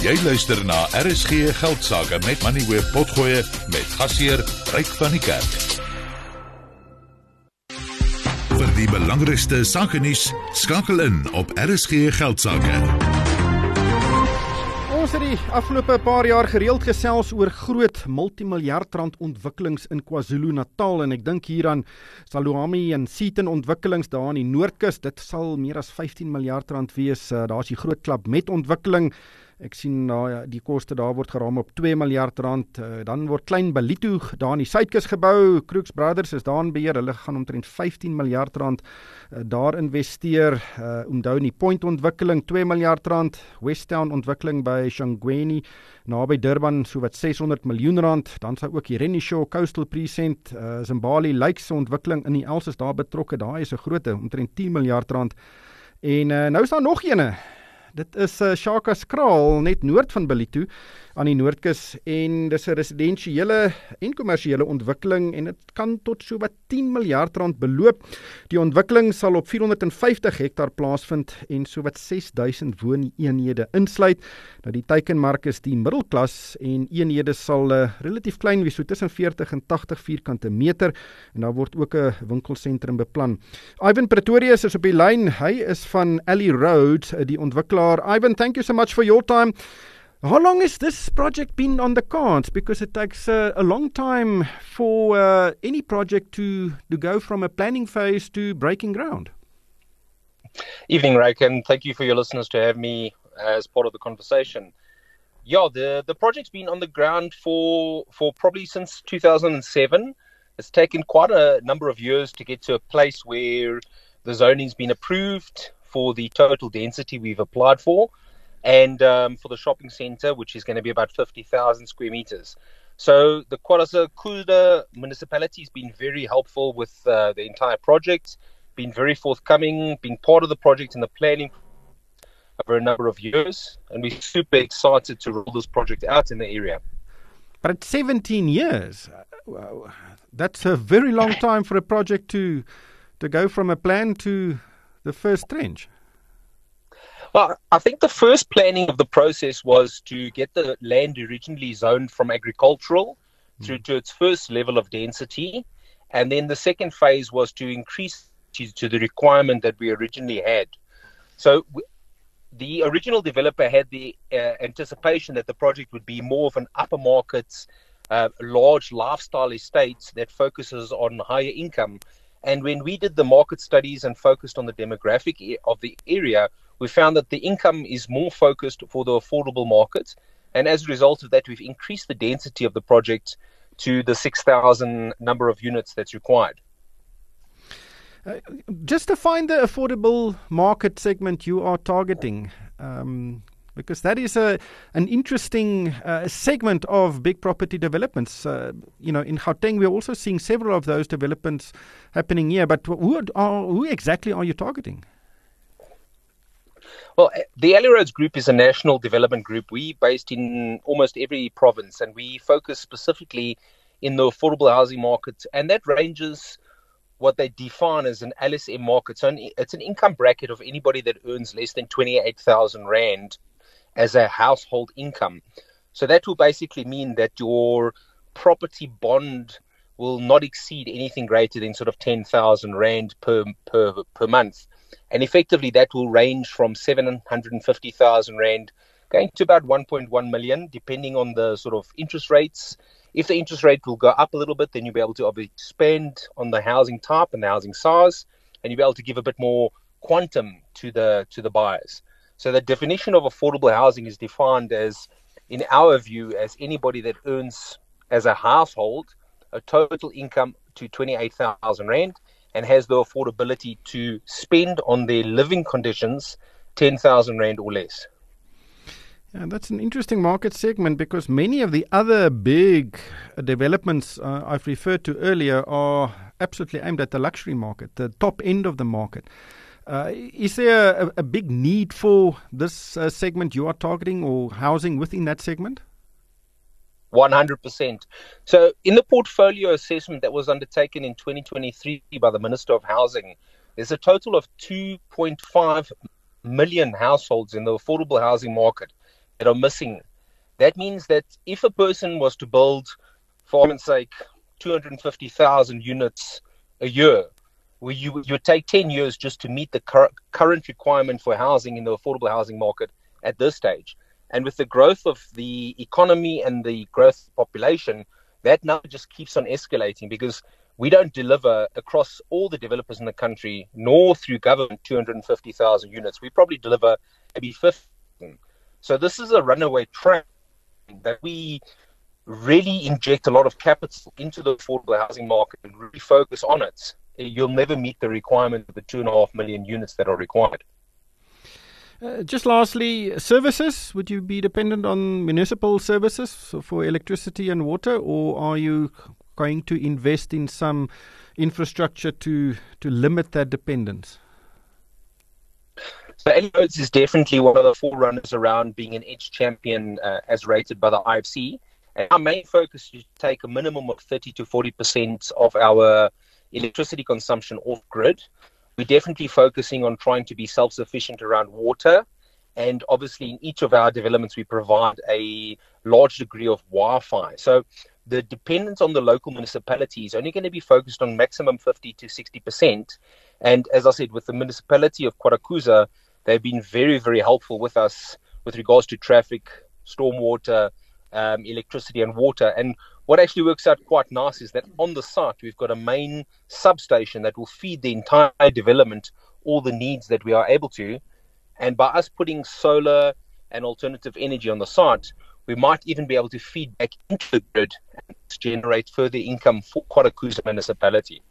Jy luister na RSG Geldsaake met Money Web Potgoe met gasheer Ryk van die Kerk. Vir die belangrikste sakenuus, skakel in op RSG Geldsaake. Ons het die afgelope paar jaar gereeld gesels oor groot multimiljardrand ontwikkelings in KwaZulu-Natal en ek dink hier aan Saluami en Seaton ontwikkelings daar aan die Noordkus. Dit sal meer as 15 miljard rand wees. Daar is die groot klap met ontwikkeling. Ek sien die koste daar word geraam op 2 miljard rand. Dan word Klein Balito daar aan die Suidkus gebou. Crooks Brothers is daar in beheer. Hulle gaan omtrent 15 miljard rand daar investeer. Onthou die Point ontwikkeling 2 miljard rand. Westtown ontwikkeling by Shangweni naby Durban so wat 600 miljoen rand. Dan sou ook die Renishaw Coastal Precinct, Zimbali Lakes ontwikkeling in die Els is daar betrokke. Daar is 'n groot omtrent 10 miljard rand. En nou is daar nog eene. Dit is Shaka Skraal, net noord van Balito, aan die Noordkus, en dis 'n residensiële en kommersiële ontwikkeling, en dit kan tot so wat 10 miljard rand beloop. Die ontwikkeling sal op 450 hektar plaasvind, en so wat 6000 wooneenhede insluit. Nou die teikenmark is die middelklas, en eenhede sal relatief klein wees, so tussen 40 en 80 vierkante meter, en daar word ook 'n winkelsentrum beplan. Ivan Pretorius is op die lyn, hy is van Alley Road, die ontwikkelaar. Ivan, thank you so much for your time. How long has this project been on the cards? Because it takes a long time for any project to go from a planning phase to breaking ground. Evening, Ryk, and thank you for your listeners to have me as part of the conversation. Yeah, the project's been on the ground for probably since 2007. It's taken quite a number of years to get to a place where the zoning's been approved for the total density we've applied for, and for the shopping centre, which is going to be about 50,000 square metres. So the KwaZulu municipality has been very helpful with the entire project, been very forthcoming, been part of the project and the planning over a number of years, and we're super excited to roll this project out in the area. But it's 17 years. That's a very long time for a project to go from a plan to the first trench. Well, I think the first planning of the process was to get the land originally zoned from agricultural through to its first level of density. And then the second phase was to increase to the requirement that we originally had. So the original developer had the anticipation that the project would be more of an upper market, large lifestyle estate that focuses on higher income. And when we did the market studies and focused on the demographic of the area, we found that the income is more focused for the affordable market. And as a result of that, we've increased the density of the project to the 6,000 number of units that's required. Just to find the affordable market segment you are targeting, because that is an interesting segment of big property developments. In Gauteng, we're also seeing several of those developments happening here. But who exactly are you targeting? Well, the Alley Roads Group is a national development group. We're based in almost every province, and we focus specifically in the affordable housing market. And that ranges what they define as an LSM market. So it's an income bracket of anybody that earns less than 28,000 Rand as a household income. So that will basically mean that your property bond will not exceed anything greater than sort of 10,000 Rand per month. And effectively that will range from 750,000 Rand going to about 1.1 million, depending on the sort of interest rates. If the interest rate will go up a little bit, then you'll be able to obviously expand on the housing type and the housing size, and you'll be able to give a bit more quantum to the buyers. So the definition of affordable housing is defined as, in our view, as anybody that earns as a household a total income to 28,000 Rand and has the affordability to spend on their living conditions 10,000 Rand or less. Yeah, that's an interesting market segment, because many of the other big developments I've referred to earlier are absolutely aimed at the luxury market, the top end of the market. Is there a big need for this segment you are targeting, or housing within that segment? 100%. So in the portfolio assessment that was undertaken in 2023 by the Minister of Housing, there's a total of 2.5 million households in the affordable housing market. that are missing. That means that if a person was to build, for argument's sake, 250,000 units a year, where you would take 10 years just to meet the current requirement for housing in the affordable housing market at this stage. And with the growth of the economy and the growth of the population, that now just keeps on escalating because we don't deliver across all the developers in the country, nor through government, 250,000 units. We probably deliver maybe 50,000. So this is a runaway train that we really inject a lot of capital into the affordable housing market and really focus on it. You'll never meet the requirement of the 2.5 million units that are required. Just lastly, services. Would you be dependent on municipal services for electricity and water, or are you going to invest in some infrastructure to limit that dependence? So Ellie Rhodes is definitely one of the forerunners around being an EDGE champion as rated by the IFC. And our main focus is to take a minimum of 30 to 40% of our electricity consumption off grid. We're definitely focusing on trying to be self-sufficient around water. And obviously in each of our developments, we provide a large degree of Wi-Fi. So the dependence on the local municipality is only going to be focused on maximum 50 to 60%. And as I said, with the municipality of Kwarakuza, they've been very, very helpful with us with regards to traffic, stormwater, electricity and water. And what actually works out quite nice is that on the site, we've got a main substation that will feed the entire development, all the needs that we are able to. And by us putting solar and alternative energy on the site, we might even be able to feed back into the grid and generate further income for Kwarakuza municipality.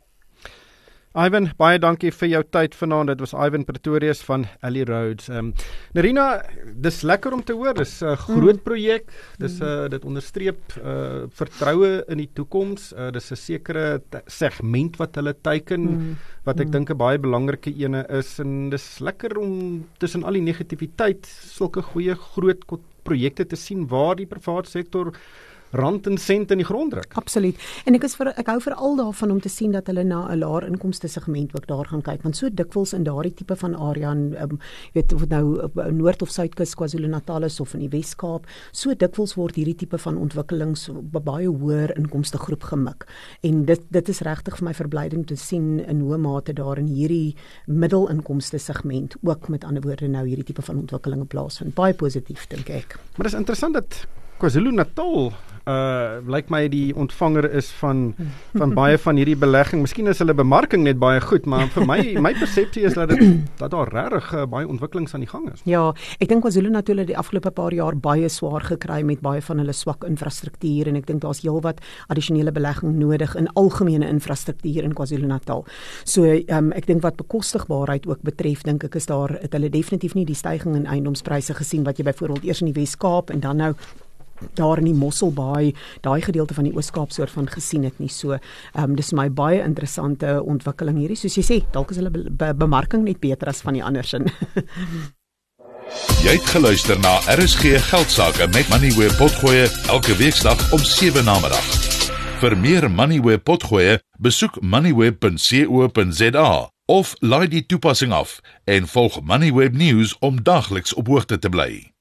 Ivan, baie dankie vir jou tyd vanaand. Dit was Ivan Pretorius van Ellie Rhodes. Nerina, dis lekker om te hoor. Dis 'n groot projek. Dit onderstreep vertroue in die toekoms. Dis 'n sekere segment wat hulle teiken, wat ek dink 'n baie belangrike ene is. En dis lekker om tussen al die negativiteit sulke goeie groot projekte te sien waar die private sektor rand en sent in die grond druk. Absoluut. En ek hou veral daarvan om te sien dat hulle na 'n laer inkomste segment ook daar gaan kyk, want so dikwels in daardie tipe van area, weet of dit nou Noord of Suidkus KwaZulu-Natal is of in die Wes-Kaap, so dikwels word hierdie tipe van ontwikkelings baie hoër inkomste groep gemik. En dit is regtig vir my verblydend te sien in hoe mate daar in hierdie middelinkomste segment ook met ander woorde nou hierdie tipe van ontwikkelinge plaasvind. Baie positief dink ek. Maar dis interessant dat KwaZulu-Natal lyk my die ontvanger is van baie van hierdie belegging. Miskien is hulle bemarking net baie goed, maar vir my persepsie is dat daar regtig baie ontwikkelings aan die gang is. Ja, ek dink KwaZulu-Natal het die afgelope paar jaar baie swaar gekry met baie van hulle swak infrastruktuur en ek dink daar's heelwat addisionele belegging nodig in algemene infrastruktuur in KwaZulu-Natal. So ek dink wat bekostigbaarheid ook betref, dink ek is daar het hulle definitief nie die stygings in eiendomspryse gesien wat jy byvoorbeeld eers in die Wes-Kaap en dan nou daar in die Mosselbaai, daai gedeelte van die Oos-Kaap soort van gesien het nie. So, dis my baie interessante ontwikkeling hierdie. Soos jy sê, dalk is hulle bemarking net beter as van die andersin. Jy het geluister na RSG Geldsaake met Moneyweb Potgoe elke weeksdag om 7 namiddag. Vir meer Moneyweb Potgoe, besoek moneyweb.co.za of laai die toepassing af en volg Moneyweb News om dagliks op hoogte te bly.